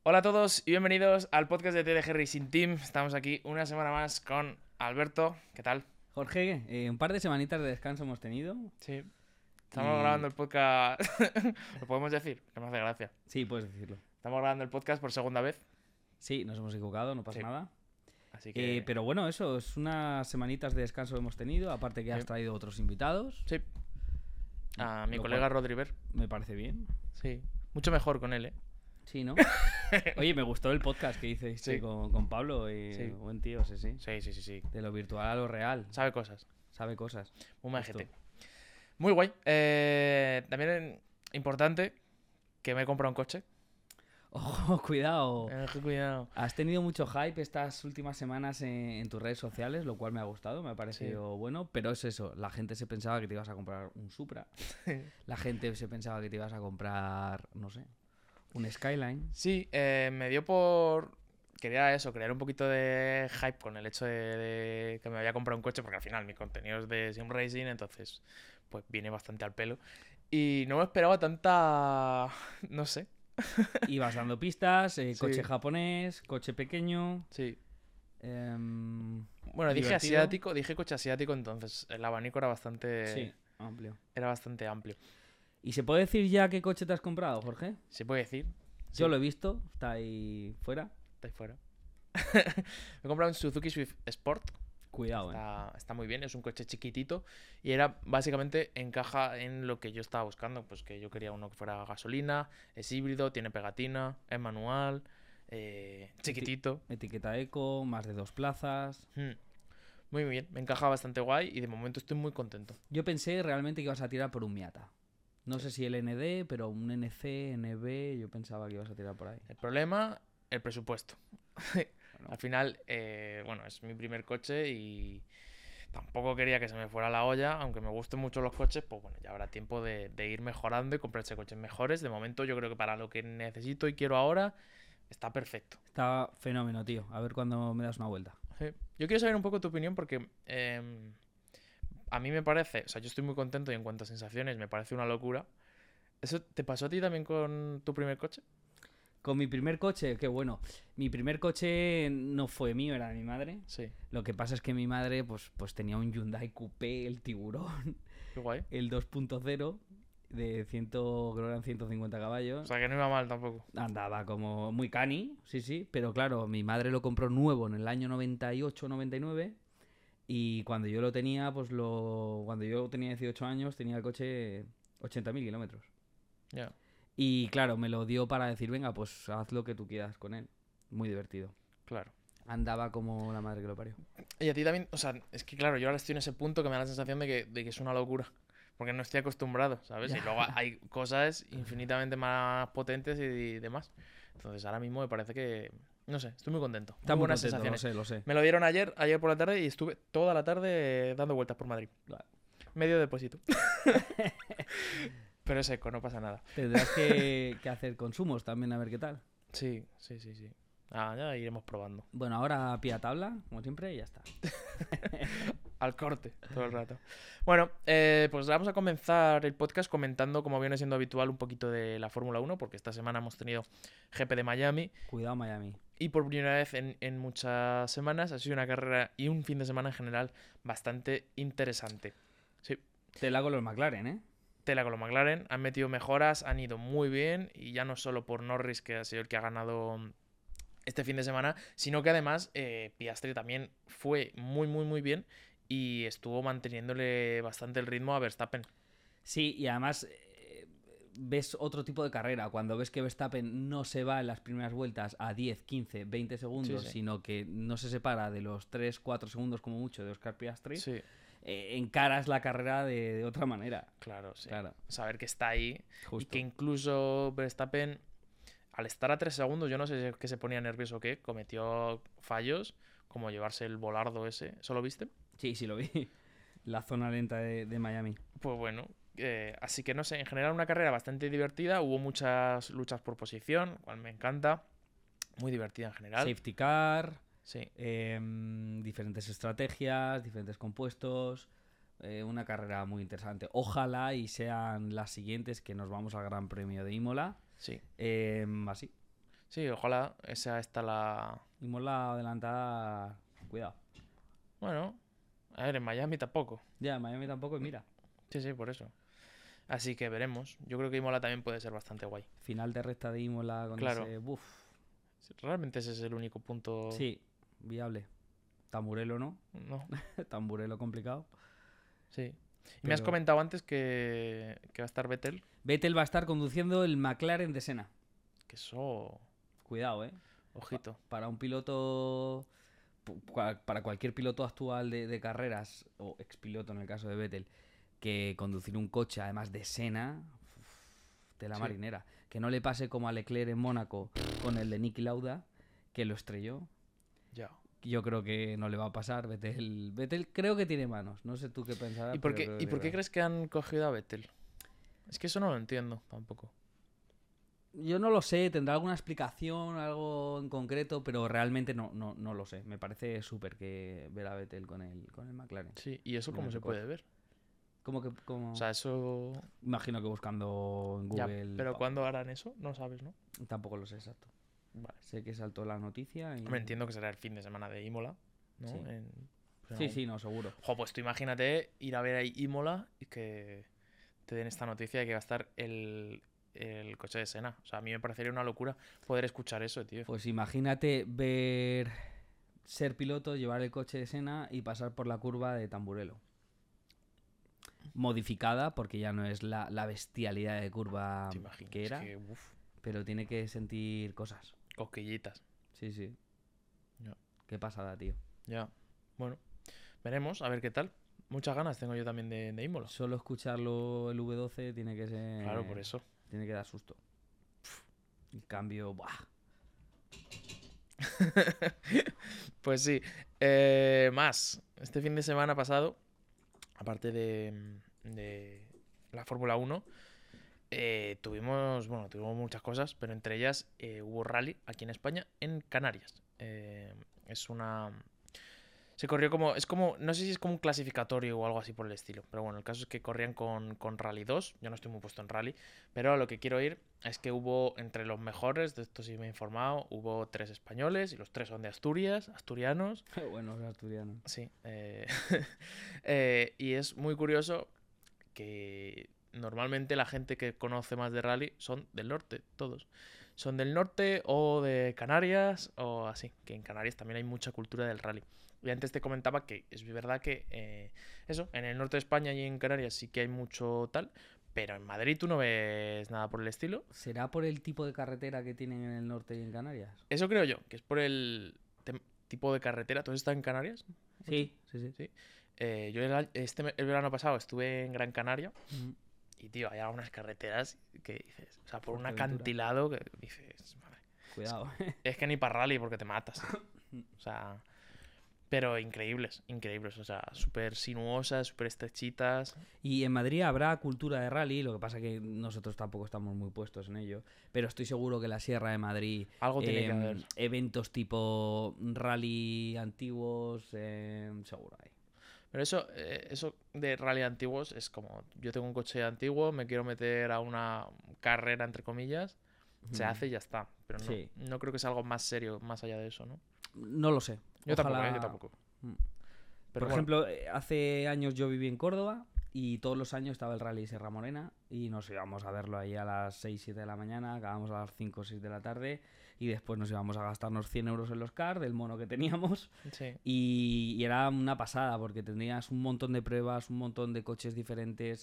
Hola a todos y bienvenidos al podcast de TDG Racing Team. Estamos aquí una semana más con Alberto. ¿Qué tal? Jorge, un par de semanitas de descanso hemos tenido. Sí. Estamos grabando el podcast. ¿Lo podemos decir? Que me hace gracia. Sí, puedes decirlo. Estamos grabando el podcast por segunda vez. Sí, nos hemos equivocado, no pasa nada. Así que... Pero bueno, eso, es unas semanitas de descanso que hemos tenido, aparte que has traído otros invitados. Sí. A mi Lo colega cual Rodriver. Me parece bien. Sí. Mucho mejor con él, ¿eh? Sí, ¿no? Oye, me gustó el podcast que hiciste Sí. con Pablo. Sí. Buen tío, sí. Sí. De lo virtual a lo real. Sabe cosas. Sabe cosas. Muy majete. Muy guay. También importante que me he comprado un coche. Ojo, cuidado. Cuidado. Has tenido mucho hype estas últimas semanas en tus redes sociales, lo cual me ha gustado, me ha parecido bueno, pero es eso, la gente se pensaba que te ibas a comprar un Supra, la gente se pensaba que te ibas a comprar, no sé, un Skyline. Sí, me dio por... Quería eso, crear un poquito de hype con el hecho de que me había comprado un coche, porque al final mi contenido es de sim racing, entonces pues viene bastante al pelo. Y no me esperaba tanta... no sé. Ibas dando pistas, coche Sí. japonés, coche pequeño. Sí. em, Bueno, dije divertido. asiático, dije coche asiático, entonces el abanico era bastante... Sí, amplio. Era bastante amplio. ¿Y se puede decir ya qué coche te has comprado, Jorge? ¿Se puede decir? Sí. Yo lo he visto, está ahí fuera. Está ahí fuera. Me he comprado un Suzuki Swift Sport. Cuidado, Está muy bien, es un coche chiquitito y era básicamente encaja en lo que yo estaba buscando, pues que yo quería uno que fuera gasolina, es híbrido, tiene pegatina, es manual, chiquitito. Etiqueta eco, más de 2 plazas. Muy bien, me encaja bastante guay y de momento estoy muy contento. Yo pensé realmente que ibas a tirar por un Miata. No sé si el ND, pero un NC, NB, yo pensaba que ibas a tirar por ahí. El problema, el presupuesto. Bueno, Al final, bueno, es mi primer coche y tampoco quería que se me fuera la olla, aunque me gusten mucho los coches, pues bueno, ya habrá tiempo de ir mejorando y comprarse coches mejores. De momento yo creo que para lo que necesito y quiero ahora, está perfecto. está fenómeno, tío. A ver cuándo me das una vuelta. Sí. Yo quiero saber un poco tu opinión porque a mí me parece, o sea, yo estoy muy contento y en cuanto a sensaciones me parece una locura. ¿Eso te pasó a ti también con tu primer coche? Con mi primer coche, qué bueno. Mi primer coche no fue mío, era de mi madre. Sí. Lo que pasa es que mi madre pues tenía un Hyundai Coupé, el Tiburón, Qué guay. el 2.0 de 100, creo que eran 150 caballos. O sea, que no iba mal tampoco. Andaba como muy cani, sí, pero claro, mi madre lo compró nuevo en el año 98-99 y cuando yo lo tenía, cuando yo tenía 18 años, tenía el coche 80.000 kilómetros. Ya. Y claro, me lo dio para decir, venga, pues haz lo que tú quieras con él. Muy divertido. Claro. Andaba como la madre que lo parió. Y a ti también, o sea, es que claro, yo ahora estoy en ese punto que me da la sensación de que es una locura. Porque no estoy acostumbrado, ¿sabes? Ya. Y luego hay cosas infinitamente más potentes y demás. Entonces ahora mismo me parece que, no sé, estoy muy contento. Está Muy muy buenas contento, sensaciones. lo sé. Me lo dieron ayer por la tarde y estuve toda la tarde dando vueltas por Madrid. Claro. Medio depósito. Pero es seco, no pasa nada. Tendrás que hacer consumos también, a ver qué tal. Sí. Ya iremos probando. Bueno, ahora pie a tabla, como siempre, y ya está. Al corte, todo el rato. Bueno, pues vamos a comenzar el podcast comentando, como viene siendo habitual, un poquito de la Fórmula 1, porque esta semana hemos tenido GP de Miami. Cuidado, Miami. Y por primera vez en muchas semanas ha sido una carrera y un fin de semana en general bastante interesante. Sí. Tela con los McLaren, ¿eh? Tela con los McLaren, han metido mejoras, han ido muy bien, y ya no solo por Norris, que ha sido el que ha ganado este fin de semana, sino que además Piastri también fue muy bien y estuvo manteniéndole bastante el ritmo a Verstappen. Sí, y además ves otro tipo de carrera. Cuando ves que Verstappen no se va en las primeras vueltas a 10, 15, 20 segundos, Sí. sino que no se separa de los 3, 4 segundos como mucho de Oscar Piastri, Sí, encaras la carrera de otra manera. claro, sí. Claro, Saber que está ahí justo. y que incluso Verstappen, al estar a 3 segundos, yo no sé si es que se ponía nervioso o qué, cometió fallos, como llevarse el volardo ese. ¿Eso lo viste? Sí, lo vi. La zona lenta de Miami. Pues bueno, así que no sé, en general una carrera bastante divertida, hubo muchas luchas por posición, lo cual me encanta, muy divertida en general. Safety car, Sí, diferentes estrategias, diferentes compuestos. Una carrera muy interesante. Ojalá y sean las siguientes que nos vamos al Gran Premio de Imola. sí. Así. Sí, ojalá esa está la... Imola adelantada, cuidado. Bueno, a ver, en Miami tampoco. Ya, Miami tampoco, y mira. Sí, sí, por eso. Así que veremos. Yo creo que Imola también puede ser bastante guay. Final de recta de Imola con Claro, ese... Buf. realmente ese es el único punto... Sí, viable. Tamburelo, ¿no? No, Tamburelo complicado. sí. Y me has Pero comentado antes que va a estar Vettel. Vettel va a estar conduciendo el McLaren de Senna. Que eso... Cuidado, ¿eh? Ojito. Para un piloto... Para cualquier piloto actual de carreras, o expiloto en el caso de Vettel, que conducir un coche, además de Senna, de la Sí. marinera. Que no le pase como a Leclerc en Mónaco con el de Niki Lauda, que lo estrelló. Ya. Yo creo que no le va a pasar. Vettel creo que tiene manos. No sé tú qué pensarás, ¿Y por pero qué, creo y que por qué tiene crees que han cogido a Vettel? Es que eso no lo entiendo tampoco. Yo no lo sé, tendrá alguna explicación, algo en concreto, pero realmente no lo sé. Me parece súper que ver a Vettel con el McLaren. Sí, ¿y eso Con cómo el se puede Q4. ver? ¿Cómo que, O sea, eso... Imagino que buscando en Ya, Google. pero ¿cuándo harán eso? No sabes, ¿no? Tampoco lo sé exacto. Vale. Sé que saltó la noticia y... Hombre, entiendo que será el fin de semana de Imola, ¿no? Sí. Pues Sí, algún- sí, no, seguro. Jo, pues tú imagínate ir a ver ahí Imola y que te den esta noticia de que va a estar el coche de Senna. O sea, a mí me parecería una locura poder escuchar eso, tío. Pues imagínate ser piloto, llevar el coche de Senna y pasar por la curva de Tamburello. Modificada, porque ya no es la bestialidad de curva Te imaginas, que es era, que, uff, pero tiene que sentir cosas. cosquillitas. Sí, sí. Ya. Qué pasada, tío. Ya. Bueno, veremos, a ver qué tal. Muchas ganas tengo yo también de Imola. Solo escucharlo el V12 tiene que ser... Claro, por eso. Tiene que dar susto. En cambio, ¡buah! Pues sí. Más. Este fin de semana pasado, aparte de la Fórmula 1, tuvimos muchas cosas, pero entre ellas hubo rally aquí en España, en Canarias. Es una... Se corrió como... Es como... No sé si es como un clasificatorio o algo así por el estilo. Pero bueno, el caso es que corrían con Rally 2. Yo no estoy muy puesto en Rally. Pero a lo que quiero ir es que hubo entre los mejores, de esto sí me he informado, hubo 3 españoles y los 3 son de Asturias, asturianos. Bueno, los asturianos. Sí. Y es muy curioso que normalmente la gente que conoce más de rally son del norte, todos. Son del norte o de Canarias o así, que en Canarias también hay mucha cultura del rally. Y antes te comentaba que es verdad que eso, en el norte de España y en Canarias sí que hay mucho tal, pero en Madrid tú no ves nada por el estilo. ¿Será por el tipo de carretera que tienen en el norte y en Canarias? Eso creo yo, que es por el tipo de carretera. ¿Tú has estado en Canarias? Sí, sí, sí. Sí. El verano pasado estuve en Gran Canaria Mm. y, tío, hay algunas carreteras que dices, o sea, por Uf, un qué aventura. acantilado que dices, madre, Cuidado. es que ni para rally porque te matas. O sea, pero increíbles, increíbles, o sea, súper sinuosas, súper estrechitas. Y en Madrid habrá cultura de rally, lo que pasa que nosotros tampoco estamos muy puestos en ello, pero estoy seguro que la Sierra de Madrid, Algo tiene que haber. eventos tipo rally antiguos, seguro hay. Pero eso de rally antiguos es como, yo tengo un coche antiguo, me quiero meter a una carrera, entre comillas, se hace y ya está. Pero no, Sí. no creo que sea algo más serio, más allá de eso, ¿no? No lo sé. Yo tampoco, Ojalá... yo tampoco. Mm. Pero Por bueno, ejemplo, hace años yo viví en Córdoba y todos los años estaba el Rally Sierra Morena y nos íbamos a verlo ahí a las 6, 7 de la mañana, acabamos a las 5 o 6 de la tarde y después nos íbamos a gastarnos 100 euros en los cars del mono que teníamos sí. y era una pasada porque tenías un montón de pruebas, un montón de coches diferentes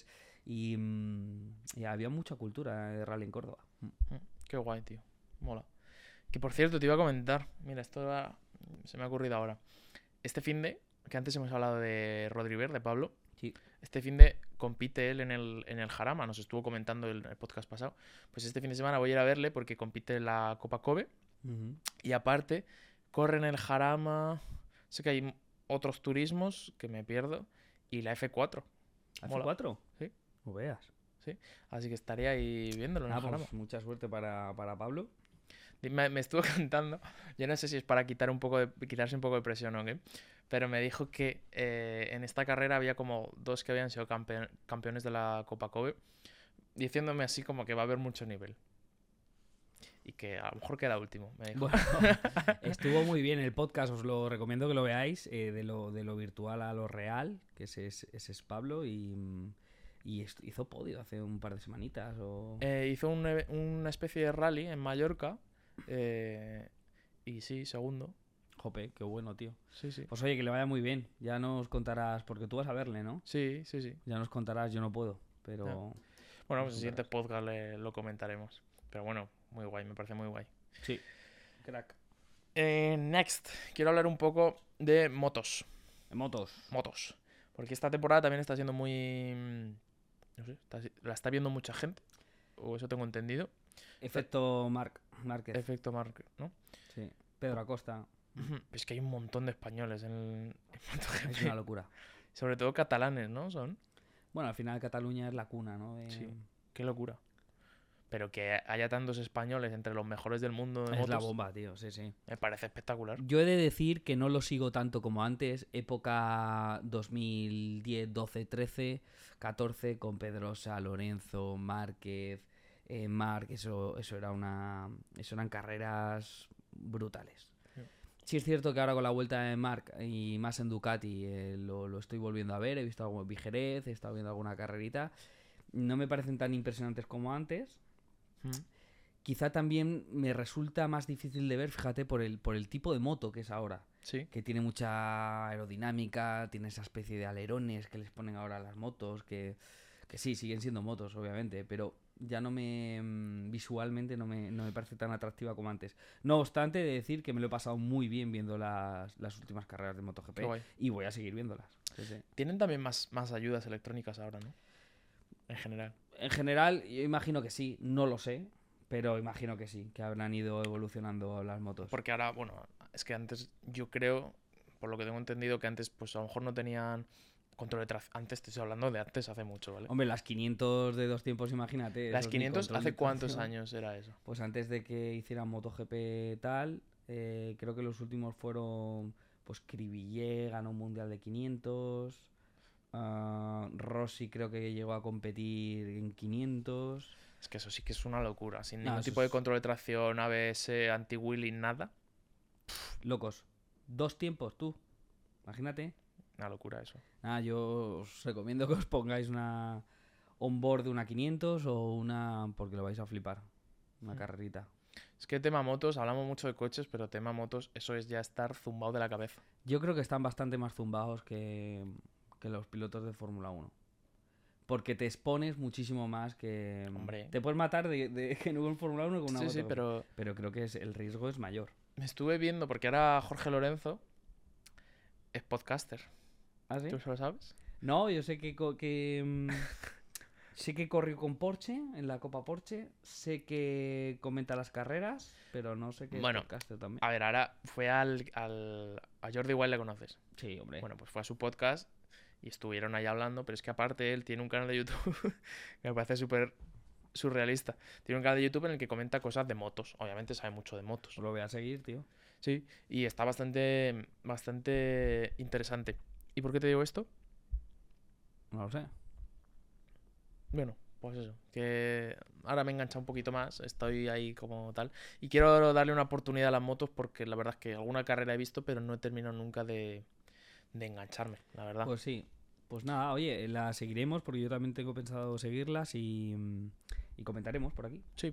y había mucha cultura de rally en Córdoba. Qué guay, tío. Mola. Que por cierto, te iba a comentar. Mira, se me ha ocurrido ahora. Este finde, que antes hemos hablado de Rodriver, de Pablo. Sí. Este finde compite él en el Jarama, nos estuvo comentando en el podcast pasado. Pues este fin de semana voy a ir a verle porque compite en la Copa Kobe. Ujú. Y aparte, corre en el Jarama. Sé que hay otros turismos que me pierdo. Y la F4. ¿Hace Mola. 4? Sí. No veas. Así que estaré ahí viéndolo en el Jarama. Pues mucha suerte para Pablo. Me estuvo contando, yo no sé si es para quitarse un poco de presión o qué, pero me dijo que en esta carrera había como 2 que habían sido campeones de la Copa Kobe, diciéndome así como que va a haber mucho nivel. y que a lo mejor queda último, me dijo. Bueno, estuvo muy bien el podcast, os lo recomiendo que lo veáis, de lo virtual a lo real, que ese es Pablo, y hizo podio hace un par de semanitas. Hizo una especie de rally en Mallorca, y sí, segundo. Jope, qué bueno, tío. Sí, sí. Pues oye, que le vaya muy bien, ya nos contarás, porque tú vas a verle, ¿no? Sí, sí, sí. Ya nos contarás, yo no puedo, pero... Ya. Bueno, pues el siguiente podcast lo comentaremos. Pero bueno, muy guay, me parece muy guay. Sí, crack. Next, quiero hablar un poco de motos. Motos. Porque esta temporada también está siendo muy... No sé, la está viendo mucha gente. O eso tengo entendido. Efecto Márquez. Efecto Márquez, ¿no? Sí. Pedro Acosta. Es que hay un montón de españoles en MotoGP. Es una locura. Sobre todo catalanes, ¿no? Son. Bueno, al final Cataluña es la cuna, ¿no? Sí, qué locura. Pero que haya tantos españoles entre los mejores del mundo de es motos, la bomba, tío, sí. me parece espectacular. Yo he de decir que no lo sigo tanto como antes, época 2010, 12, 13, 14, con Pedrosa, Lorenzo, Márquez, Marc, eso eran carreras brutales. Sí es cierto que ahora con la vuelta de Marc y más en Ducati lo estoy volviendo a ver, he visto algún Vijerez, he estado viendo alguna carrerita, no me parecen tan impresionantes como antes. Quizá también me resulta más difícil de ver, fíjate, por el tipo de moto que es ahora. Sí. Que tiene mucha aerodinámica, tiene esa especie de alerones que les ponen ahora a las motos, que sí, siguen siendo motos, obviamente, pero ya visualmente no me parece tan atractiva como antes. No obstante, he de decir que me lo he pasado muy bien viendo las últimas carreras de MotoGP y voy a seguir viéndolas. Sí. Tienen también más ayudas electrónicas ahora, ¿no? En general. En general, yo imagino que sí, no lo sé, pero imagino que sí, que habrán ido evolucionando las motos. Porque ahora, bueno, es que antes yo creo, por lo que tengo entendido, que antes pues a lo mejor no tenían control de tráfico. Antes te estoy hablando de antes, hace mucho, ¿vale? Hombre, las 500 de 2 tiempos, imagínate. Las 500, ¿hace cuántos años era eso? Pues antes de que hicieran MotoGP tal, creo que los últimos fueron, pues Cribillé ganó un mundial de 500, Rossi creo que llegó a competir en 500. Es que eso sí que es una locura, sin ningún tipo de control de tracción, ABS, anti-wheelie, nada. Locos. 2 tiempos, tú. Imagínate. Una locura eso. Yo os recomiendo que os pongáis una onboard de una 500 o una... porque lo vais a flipar. Una carrerita. Es que tema motos, hablamos mucho de coches, pero tema motos, eso es ya estar zumbado de la cabeza. Yo creo que están bastante más zumbados que los pilotos de Fórmula 1. Porque te expones muchísimo más que... Hombre. Te puedes matar de que no en Fórmula 1 con una moto. Sí, pero creo que el riesgo es mayor. Me estuve viendo, porque ahora Jorge Lorenzo es podcaster. ¿Ah, sí? ¿Tú se lo sabes? No, yo sé que sé que corrió con Porsche en la Copa Porsche. Sé que comenta las carreras, pero no sé qué es podcaster también. A ver, ahora fue a Jordi Wild, ¿le conoces? Sí, hombre. Bueno, pues fue a su podcast y estuvieron ahí hablando, pero es que aparte él tiene un canal de YouTube que me parece súper surrealista. Tiene un canal de YouTube en el que comenta cosas de motos. Obviamente sabe mucho de motos. Lo voy a seguir, tío. Sí, y está bastante interesante. ¿Y por qué te digo esto? No lo sé. Bueno, pues eso, que ahora me engancha un poquito más, estoy ahí como tal. Y quiero darle una oportunidad a las motos porque la verdad es que alguna carrera he visto, pero no he terminado nunca de engancharme, la verdad. Pues sí. Pues nada, oye, las seguiremos porque yo también tengo pensado seguirlas y comentaremos por aquí. Sí.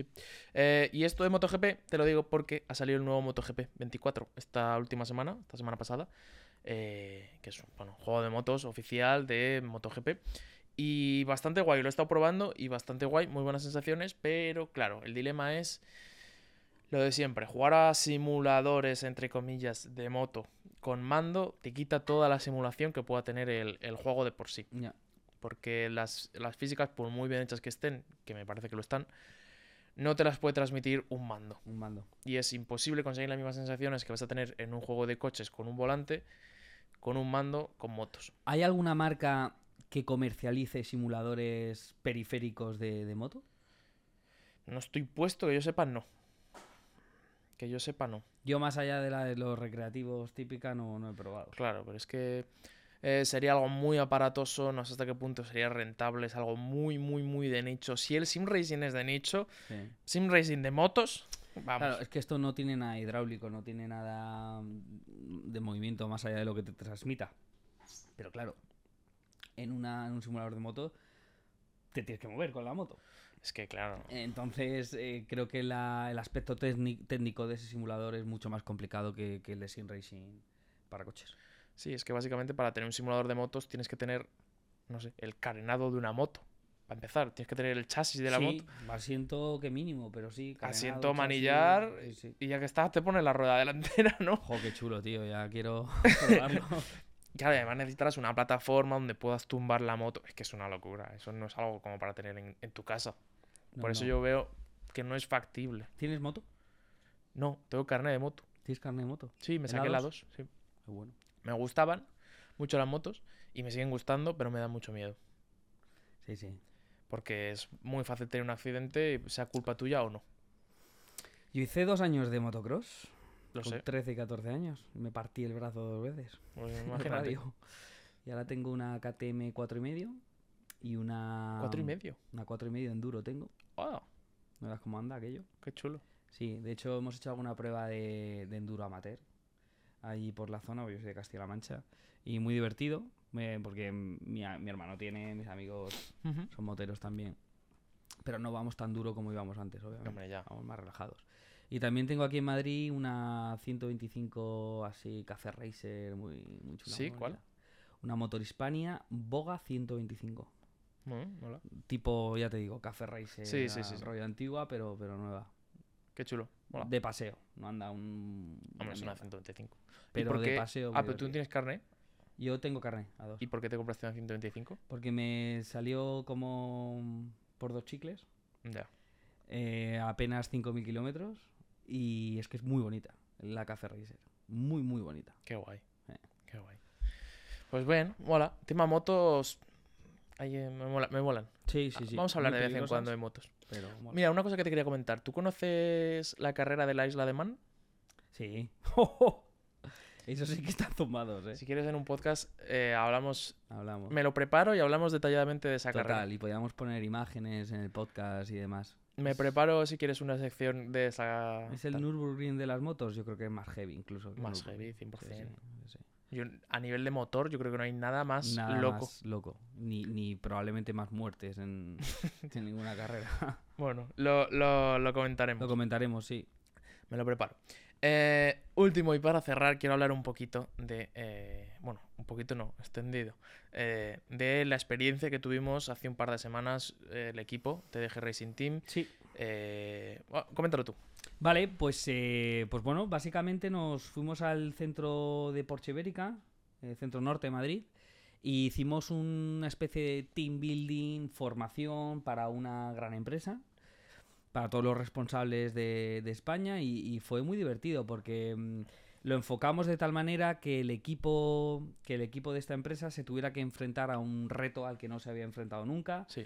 Y esto de MotoGP te lo digo porque ha salido el nuevo MotoGP 24 esta semana pasada, que es un juego de motos oficial de MotoGP. Y bastante guay, lo he estado probando y bastante guay, muy buenas sensaciones, pero claro, el dilema es lo de siempre. Jugar a simuladores, entre comillas, de moto con mando te quita toda la simulación que pueda tener el juego de por sí. Yeah. Porque las físicas, por muy bien hechas que estén, que me parece que lo están, no te las puede transmitir un mando. Y es imposible conseguir las mismas sensaciones que vas a tener en un juego de coches con un volante, con un mando, con motos. ¿Hay alguna marca que comercialice simuladores periféricos de moto? No estoy puesto, que yo sepa, no. Yo más allá de la de los recreativos típica no he probado. Claro, pero es que sería algo muy aparatoso, no sé hasta qué punto sería rentable, es algo muy, muy, muy de nicho. Si el sim racing es de nicho, Sí. sim racing de motos, vamos. Claro, es que esto no tiene nada hidráulico, no tiene nada de movimiento más allá de lo que te transmita. Pero claro, en un simulador de moto te tienes que mover con la moto. Es que claro, Entonces, creo que el aspecto técnico de ese simulador es mucho más complicado que el de sim racing para coches. sí, es que básicamente para tener un simulador de motos tienes que tener, no sé, el carenado de una moto. Para empezar, tienes que tener el chasis de la moto, Sí, asiento que mínimo, pero sí, carenado, asiento, chasis, manillar, sí, sí. y ya que estás, te pones la rueda delantera, ¿no? Jo, qué chulo, tío, ya quiero probarlo. Y además necesitarás una plataforma donde puedas tumbar la moto. Es que es una locura, eso no es algo como para tener en tu casa. No, Por eso no. yo veo que no es factible. ¿Tienes moto? No, tengo carnet de moto. ¿Tienes carne de moto? Sí, me ¿En saqué la la 2? 2. Sí. Qué bueno. Me gustaban mucho las motos y me siguen gustando, pero me da mucho miedo. Sí, sí. Porque es muy fácil tener un accidente, sea culpa tuya o no. Yo hice 2 años de motocross. Lo Con sé. 13 y 14 años. Me partí el brazo 2 veces. Pues En imagínate. radio. Y ahora tengo una KTM 4,5 y una... 4,5. Una 4,5 enduro tengo. Oh, ¿No ves cómo anda aquello? qué chulo. Sí, de hecho hemos hecho alguna prueba de enduro amateur. Ahí por la zona, porque yo soy de Castilla-La Mancha. Y muy divertido. Porque mi hermano tiene, mis amigos Ujú. son moteros también. Pero no vamos tan duro como íbamos antes, obviamente. Hombre, ya. Vamos más relajados. Y también tengo aquí en Madrid una 125 así, Café Racer, muy chula. Sí, muy ¿cuál? bonita. Una Motor Hispania Boga 125. Mola. Tipo, ya te digo, Café Racer, Sí, sí, sí, sí. rollo antigua, pero nueva. Qué chulo. Mola. De paseo, no anda un... Hombre, es una mierda. 125. ¿Y Pero por de qué? paseo. Ah, muy pero tú no divertido. tienes carnet. Yo tengo carnet, a 2. ¿Y por qué te compraste una 125? Porque me salió como por 2 chicles, Ya. apenas 5.000 kilómetros. Y es que es muy bonita, la Café Racer. Muy, muy bonita. Qué guay. Eh. Qué guay. Pues bien, mola. Tema motos. Ahí me molan. Sí, sí, sí. Vamos a hablar Muy de vez en peligrosas, cuando de motos. pero mola. Mira, una cosa que te quería comentar. ¿Tú conoces la carrera de la Isla de Man? Sí. Eso sí que están zumbados, Si quieres en un podcast hablamos. Hablamos. Me lo preparo y hablamos detalladamente de esa carrera. Total, y podíamos poner imágenes en el podcast y demás. Me preparo si quieres una sección de esa. ¿Es el tal. Nürburgring de las motos? Yo creo que es más heavy incluso. Que Más Nürburgring. heavy, 100%. Sí. Yo, a nivel de motor, yo creo que no hay nada más Nada loco. más loco. Ni probablemente más muertes en ninguna carrera. Bueno, lo comentaremos. Lo comentaremos, sí. Me lo preparo. Último, y para cerrar, quiero hablar un poquito de. Bueno, un poquito no, extendido. De la experiencia que tuvimos hace un par de semanas el equipo TDG Racing Team. Sí. Bueno, coméntalo tú. Vale, pues bueno, básicamente nos fuimos al centro de Porsche Ibérica, centro norte de Madrid, y hicimos una especie de team building, formación para una gran empresa, para todos los responsables de España, y fue muy divertido porque lo enfocamos de tal manera que el equipo de esta empresa se tuviera que enfrentar a un reto al que no se había enfrentado nunca. Sí.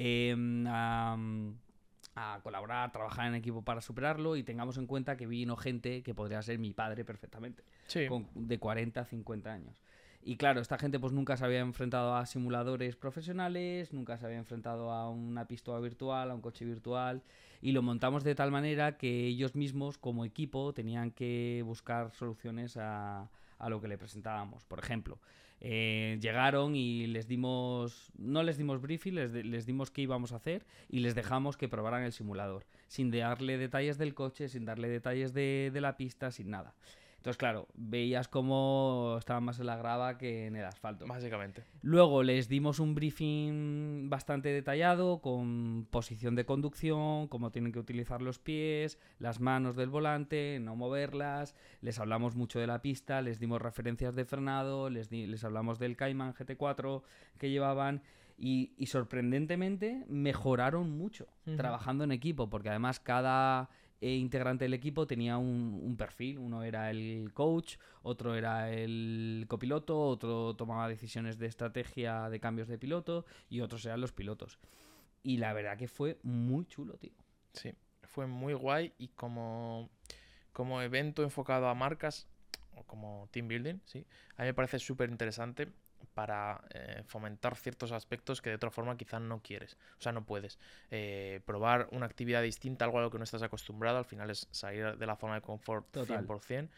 A colaborar, trabajar en equipo para superarlo, y tengamos en cuenta que vino gente que podría ser mi padre perfectamente, Sí. de 40 a 50 años. Y claro, esta gente pues nunca se había enfrentado a simuladores profesionales, nunca se había enfrentado a una pistola virtual, a un coche virtual, y lo montamos de tal manera que ellos mismos como equipo tenían que buscar soluciones a lo que le presentábamos. Por ejemplo, llegaron y no les dimos briefing, les dimos qué íbamos a hacer y les dejamos que probaran el simulador, sin darle detalles del coche, sin darle detalles de la pista, sin nada. Entonces, claro, veías cómo estaban más en la grava que en el asfalto. Básicamente. Luego les dimos un briefing bastante detallado con posición de conducción, cómo tienen que utilizar los pies, las manos del volante, no moverlas. Les hablamos mucho de la pista, les dimos referencias de frenado, les hablamos del Cayman GT4 que llevaban. Y sorprendentemente mejoraron mucho trabajando en equipo, porque además cada integrante del equipo tenía un perfil. Uno era el coach, otro era el copiloto, otro tomaba decisiones de estrategia de cambios de piloto y otros eran los pilotos. Y la verdad que fue muy chulo, tío. Sí, fue muy guay y como evento enfocado a marcas o como team building, sí, a mí me parece súper interesante. fomentar ciertos aspectos que de otra forma quizás no quieres, o sea, no puedes. Probar una actividad distinta, algo a lo que no estás acostumbrado, al final es salir de la zona de confort. Total. 100%.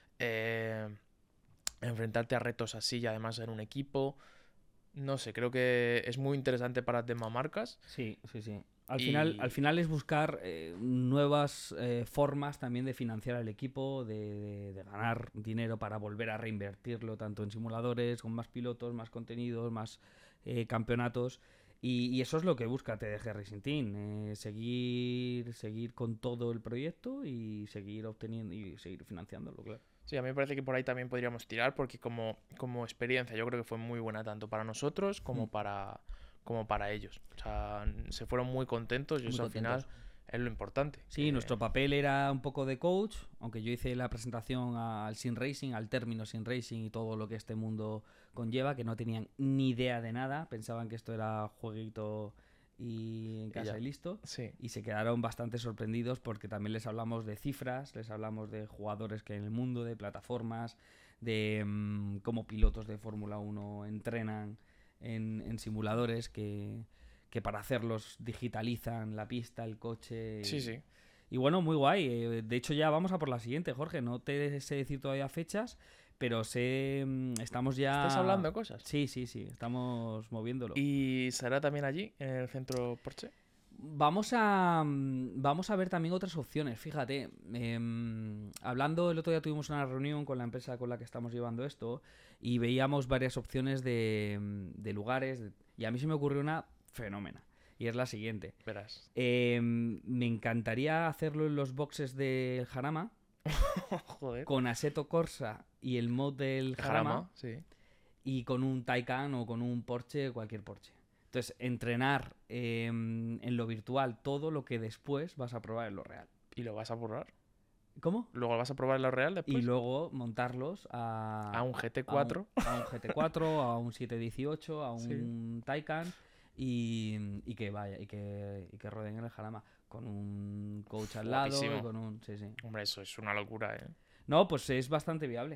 Enfrentarte a retos así y además en un equipo. No sé, creo que es muy interesante para tema marcas. Sí. Al final es buscar nuevas formas también de financiar al equipo, de ganar dinero para volver a reinvertirlo tanto en simuladores, con más pilotos, más contenidos, más campeonatos. Y eso es lo que busca TDG Racing Team, seguir con todo el proyecto y seguir obteniendo y seguir financiándolo, claro. Sí, a mí me parece que por ahí también podríamos tirar porque como experiencia yo creo que fue muy buena tanto para nosotros como para ellos. O sea, se fueron muy contentos y eso al final es lo importante. Sí, nuestro papel era un poco de coach, aunque yo hice la presentación al Sim Racing, al término Sim Racing y todo lo que este mundo conlleva, que no tenían ni idea de nada, pensaban que esto era jueguito y en casa y listo. Sí. Y se quedaron bastante sorprendidos porque también les hablamos de cifras, les hablamos de jugadores que en el mundo, de plataformas, de cómo pilotos de Fórmula 1 entrenan en simuladores que para hacerlos digitalizan la pista, el coche. Sí. Y bueno, muy guay. De hecho ya vamos a por la siguiente, Jorge. No te sé decir todavía fechas, pero estamos ya... ¿Estáis hablando de cosas? Sí, estamos moviéndolo. ¿Y será también allí, en el centro Porsche? Vamos a ver también otras opciones, fíjate. Hablando, el otro día tuvimos una reunión con la empresa con la que estamos llevando esto y veíamos varias opciones de lugares y a mí se me ocurrió una fenómena. Y es la siguiente. Verás. Me encantaría hacerlo en los boxes del Jarama. Joder. Con Assetto Corsa y el mod del Jarama. Sí. Y con un Taycan o con un Porsche, cualquier Porsche. Entonces, entrenar en lo virtual todo lo que después vas a probar en lo real. ¿Y lo vas a probar? ¿Cómo? ¿Luego vas a probar en lo real después? Y luego montarlos a un GT4. A un GT4, a un 718, a un Taycan y que vaya, y que rueden en el Jarama con un coach al lado y con un... Sí. Hombre, eso es una locura, ¿eh? No, pues es bastante viable.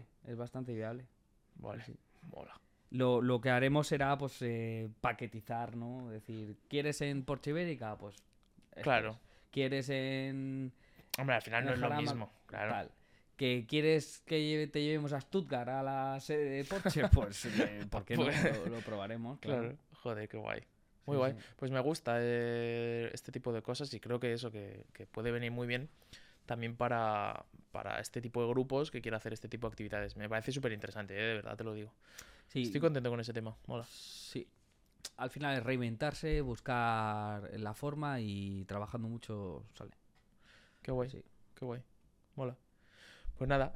Vale, sí. Mola. Lo que haremos será pues paquetizar, ¿no? Es decir, ¿quieres en Porsche Ibérica? Pues claro. ¿Quieres en... Hombre, al final no es lo mismo, claro. Tal. ¿Que quieres que te llevemos a Stuttgart a la sede de Porsche? Pues, ¿por qué no? Lo probaremos. Claro. Joder, qué guay. Muy guay. Pues me gusta este tipo de cosas y creo que eso que puede venir muy bien también para este tipo de grupos que quieren hacer este tipo de actividades. Me parece súper interesante, de verdad te lo digo. Sí. Estoy contento con ese tema, mola. Sí. Al final es reinventarse, buscar la forma y trabajando mucho sale. Qué guay, qué guay. Mola. Pues nada,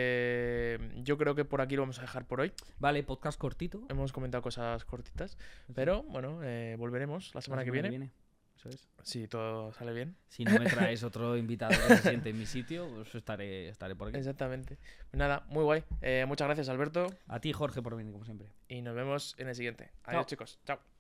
yo creo que por aquí lo vamos a dejar por hoy. Vale, podcast cortito. Hemos comentado cosas cortitas, pero bueno, volveremos la semana que viene. Eso es. Si todo sale bien. Si no me traes otro invitado que se siente en mi sitio, pues estaré por aquí. Exactamente. Pues nada, muy guay. Muchas gracias, Alberto. A ti, Jorge, por venir, como siempre. Y nos vemos en el siguiente. Adiós, chicos. Chao.